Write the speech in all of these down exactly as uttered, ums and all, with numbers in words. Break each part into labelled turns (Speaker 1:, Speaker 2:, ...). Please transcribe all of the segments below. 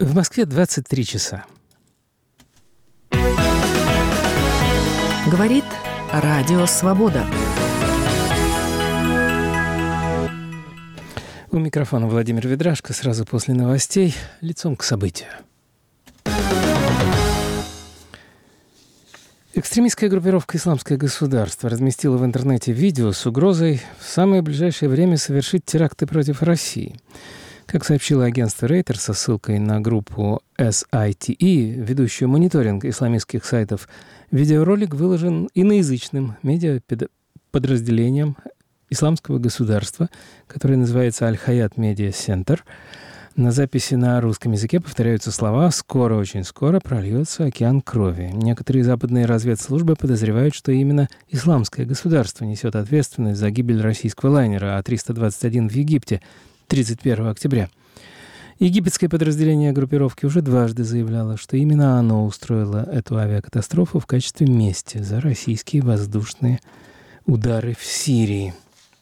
Speaker 1: В Москве двадцать три часа.
Speaker 2: Говорит Радио Свобода.
Speaker 1: У микрофона Владимир Ведрашко. Сразу после новостей лицом к событию. Экстремистская группировка «Исламское государство» разместила в интернете видео с угрозой в самое ближайшее время совершить теракты против России. Как сообщило агентство Рейтер со ссылкой на группу эс ай ти и, ведущую мониторинг исламистских сайтов, видеоролик выложен иноязычным медиаподразделением «Исламского государства», которое называется «Аль-Хаят Медиа Центр». На записи на русском языке повторяются слова «скоро, очень скоро прольется океан крови». Некоторые западные разведслужбы подозревают, что именно Исламское государство несет ответственность за гибель российского лайнера А триста двадцать один в Египте тридцать первого октября. Египетское подразделение группировки уже дважды заявляло, что именно оно устроило эту авиакатастрофу в качестве мести за российские воздушные удары в Сирии.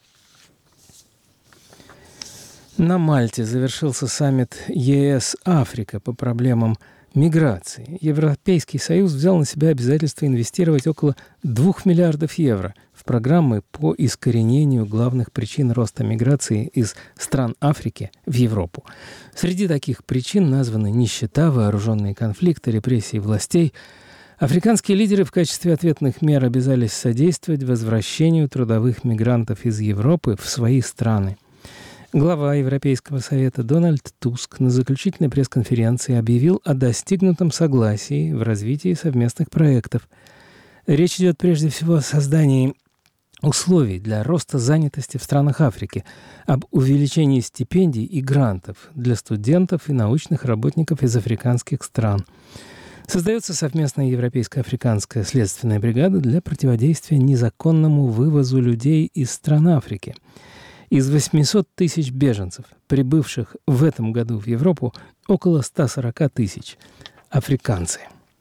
Speaker 1: На Мальте завершился саммит е эс-Африка по проблемам миграции. Европейский Союз взял на себя обязательство инвестировать около двух миллиардов евро в программы по искоренению главных причин роста миграции из стран Африки в Европу. Среди таких причин названы нищета, вооруженные конфликты, репрессии властей. Африканские лидеры в качестве ответных мер обязались содействовать возвращению трудовых мигрантов из Европы в свои страны. Глава Европейского совета Дональд Туск на заключительной пресс-конференции объявил о достигнутом согласии в развитии совместных проектов. Речь идет прежде всего о создании условий для роста занятости в странах Африки, об увеличении стипендий и грантов для студентов и научных работников из африканских стран. Создается совместная европейско-африканская следственная бригада для противодействия незаконному вывозу людей из стран Африки. Из восьмисот тысяч беженцев, прибывших в этом году в Европу, около ста сорока тысяч – африканцы.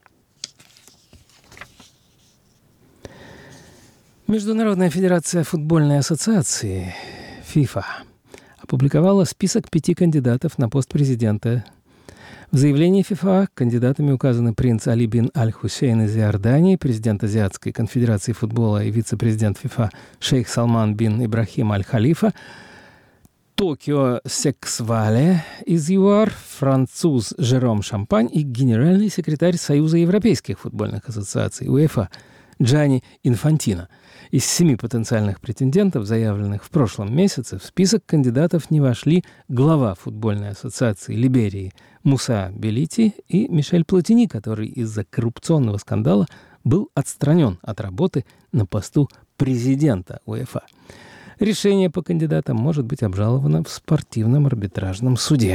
Speaker 1: Международная федерация футбольной ассоциации ФИФА опубликовала список пяти кандидатов на пост президента. В заявлении ФИФА кандидатами указаны принц Али бин Аль-Хусейн из Иордании, президент Азиатской конфедерации футбола и вице-президент ФИФА шейх Салман бин Ибрахим Аль-Халифа, Токио Сексвале из ЮАР, француз Жером Шампань и генеральный секретарь Союза европейских футбольных ассоциаций УЕФА Джанни Инфантино. Из семи потенциальных претендентов, заявленных в прошлом месяце, в список кандидатов не вошли глава футбольной ассоциации Либерии Муса Белити и Мишель Платини, который из-за коррупционного скандала был отстранен от работы на посту президента УЕФА. Решение по кандидатам может быть обжаловано в спортивном арбитражном суде.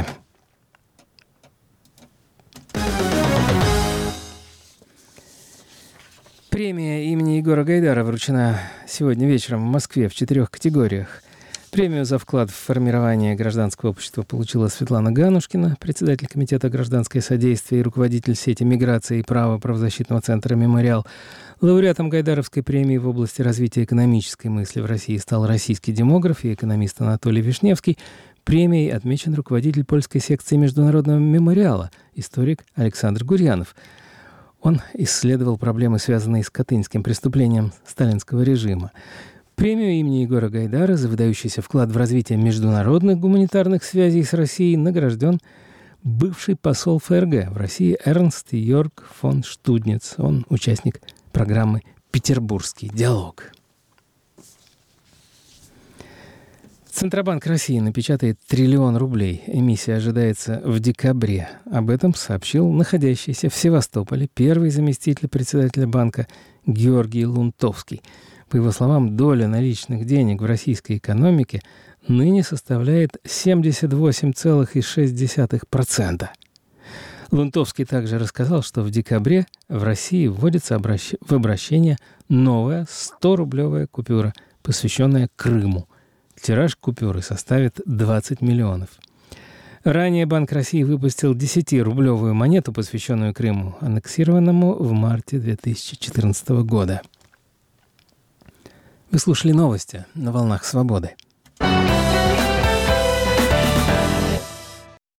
Speaker 1: Премия имени Егора Гайдара вручена сегодня вечером в Москве в четырех категориях. Премию за вклад в формирование гражданского общества получила Светлана Ганушкина, председатель комитета «Гражданское содействие» и руководитель сети миграции и права правозащитного центра «Мемориал». Лауреатом Гайдаровской премии в области развития экономической мысли в России стал российский демограф и экономист Анатолий Вишневский. Премией отмечен руководитель польской секции Международного мемориала, историк Александр Гурьянов. Он исследовал проблемы, связанные с катынским преступлением сталинского режима. Премию имени Егора Гайдара за выдающийся вклад в развитие международных гуманитарных связей с Россией награжден бывший посол ФРГ в России Эрнст Йорг фон Штудниц. Он участник программы «Петербургский диалог». Центробанк России напечатает триллион рублей. Эмиссия ожидается в декабре. Об этом сообщил находящийся в Севастополе первый заместитель председателя банка Георгий Лунтовский. По его словам, доля наличных денег в российской экономике ныне составляет семьдесят восемь целых шесть десятых процента. Лунтовский также рассказал, что в декабре в России вводится обращ... в обращение новая сто-рублевая купюра, посвященная Крыму. Тираж купюры составит двадцать миллионов. Ранее Банк России выпустил десятирублевую монету, посвященную Крыму, аннексированному в марте две тысячи четырнадцатого года. Вы слушали новости на «Волнах Свободы».